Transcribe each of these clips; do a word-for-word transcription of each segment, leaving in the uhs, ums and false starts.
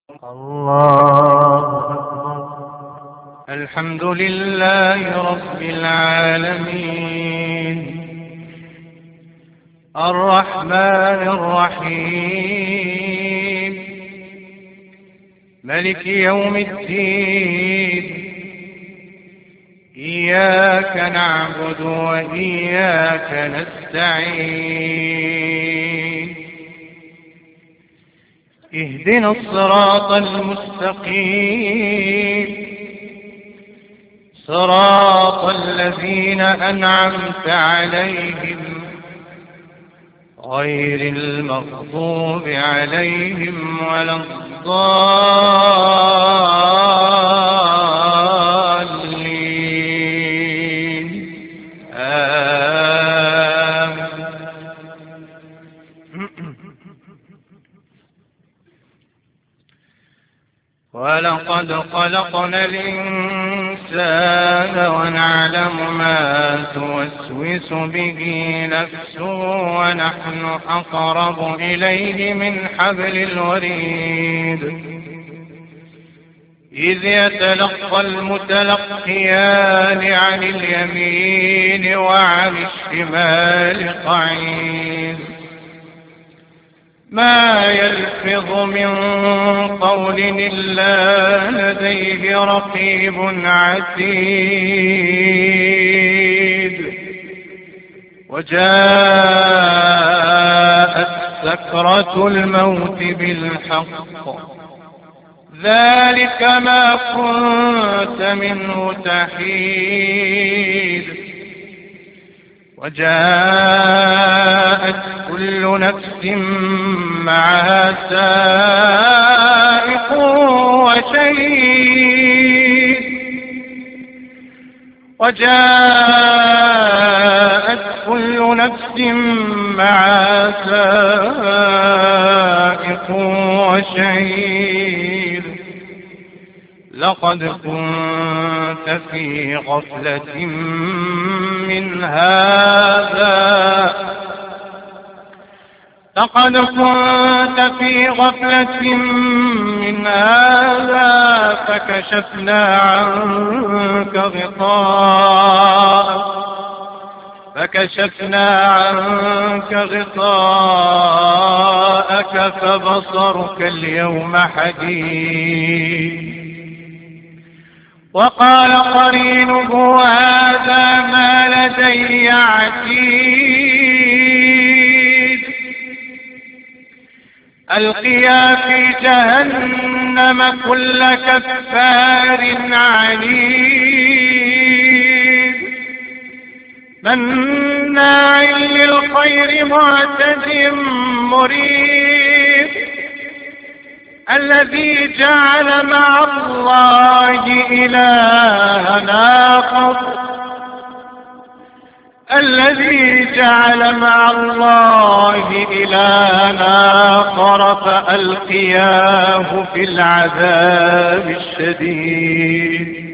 الله أكبر. الحمد لله رب العالمين الرحمن الرحيم ملك يوم الدين إياك نعبد وإياك نستعين اهدنا الصراط المستقيم صراط الذين أنعمت عليهم غير المغضوب عليهم ولا الضالين آمين. ولقد خلقنا الإنسان ونعلم ما توسوس به نفسه ونحن أقرب إليه من حبل الوريد إذ يتلقى المتلقيان عن اليمين وعن الشمال قعيد ما يلفظ من قول إلا لديه رقيب عتيد وجاءت سكرة الموت بالحق ذلك ما كنت منه تحيد وجاءت كل نفس معها سائق وشهيد وجاءت كل نفس معها سائق وشهيد لقد كنت في غفلة من هذا لقد كنت في غفلة من هذا فكشفنا عنك غطاءك فكشفنا عنك غطاءك فبصرك اليوم حديد وقال قرينه هذا ما لدي عتيد ألقيا في جهنم كل كفار عنيد مناع للخير معتد مريب الذي جعل مع الله إلها آخر الذي جعل مع الله إلها آخر فألقياه في العذاب الشديد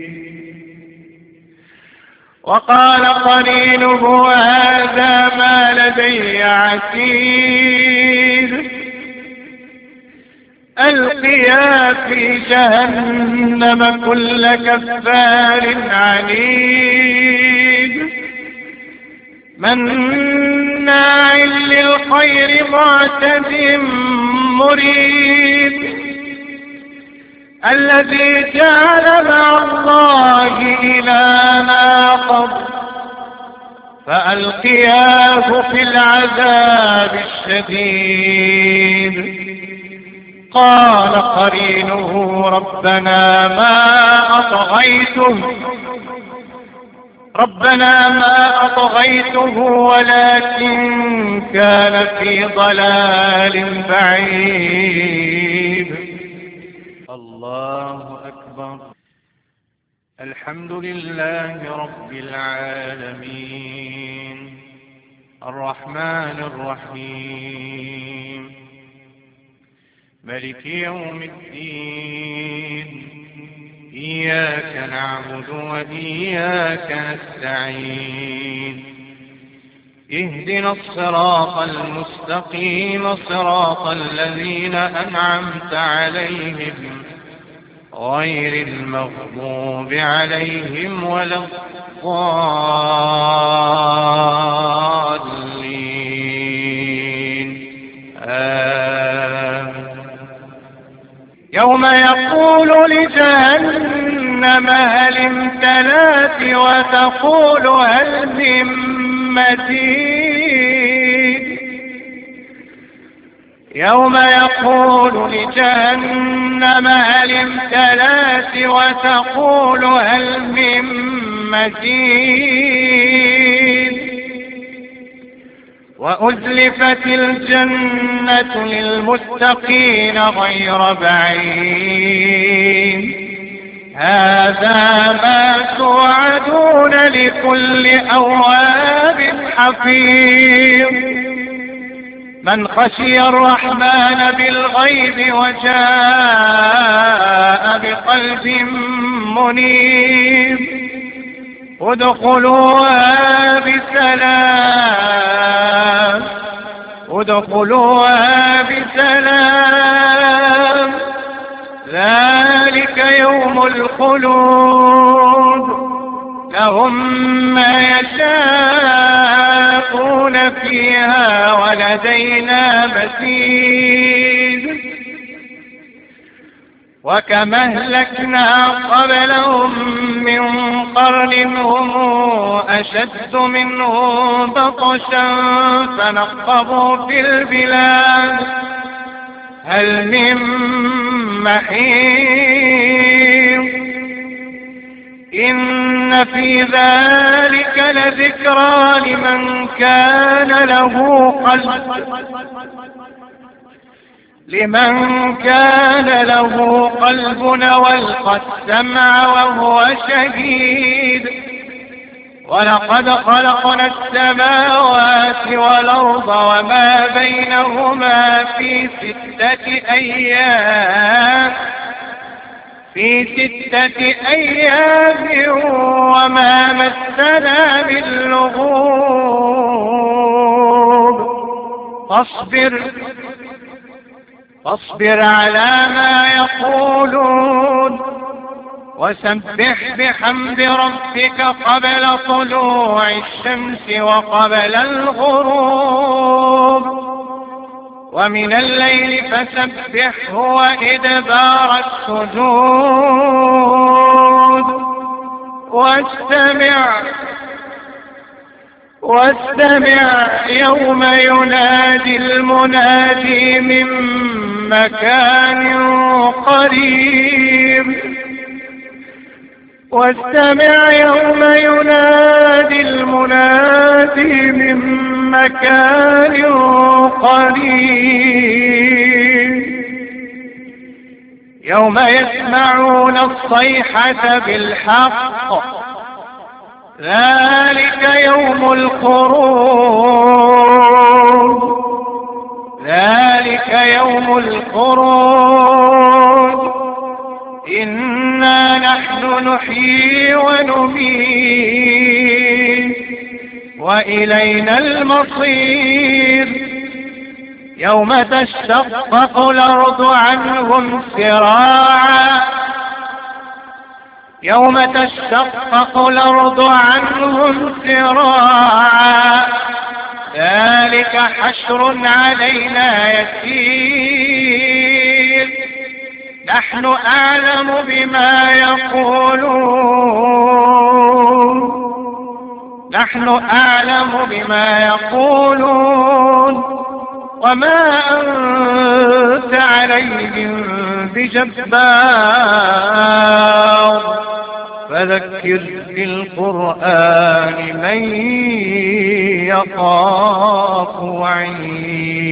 وقال قرينه هذا ما لدي عتيد ألقيا في جهنم كل كفار عنيد مناع للخير معتد مريب الذي جعل مع الله إلها آخر فألقياه في العذاب الشديد قال قرينه ربنا ما أطغيته ربنا ما أطغيته ولكن كان في ضلال بعيد. الله أكبر. الحمد لله رب العالمين الرحمن الرحيم ملك يوم الدين إياك نعبد وإياك نستعين اهدنا الصراط المستقيم صراط الذين أنعمت عليهم غير المغضوب عليهم ولا الضالين. آمين. يوم يقول لجهنم هل امتلأت وتقول هل من مزيد. يوم يقول لجهنم هل امتلأت وتقول هل من مزيد. وأزلفت الجنة للمتقين غير بعيد. هذا ما توعدون لكل أواب حفيظ. من خشي الرحمن بالغيب وجاء بقلب منيب. ادخلوها بسلام ادخلوها بسلام ذلك يوم الخلود. لهم ما يشاءون فيها ولدينا مزيد. وكما أهلكنا قبلهم من قرن هم أشد منهم بطشا فنقبوا في البلاد هل من محيط. إن في ذلك لذكرى لمن كان له قلب لمن كان له قلب والقى السمع وهو شهيد. ولقد خلقنا السماوات والأرض وما بينهما في ستة أيام في ستة أيام وما مسنا من لغوب. فاصبر فاصبر على ما يقولون وسبح بحمد ربك قبل طلوع الشمس وقبل الغروب. ومن الليل فسبحه وإدبار السجود. واستمع واستمع يوم ينادي المنادي من مكان قريب. واستمع يوم ينادي المنادي من مكان قريب. يوم يسمعون الصيحة بالحق ذلك يوم الخروج ذلك يوم الخروج. إنا نحن نحيي ونميت وإلينا المصير. يوم تشقق الأرض عنهم سراعا يوم تشقق الأرض عنهم سراعا ذلك حشر علينا يسير. نحن أعلم بما يقولون نحن أعلم بما يقولون وما أنت عليهم بجبار. فذكر بالقرآن من يخاف وعيد.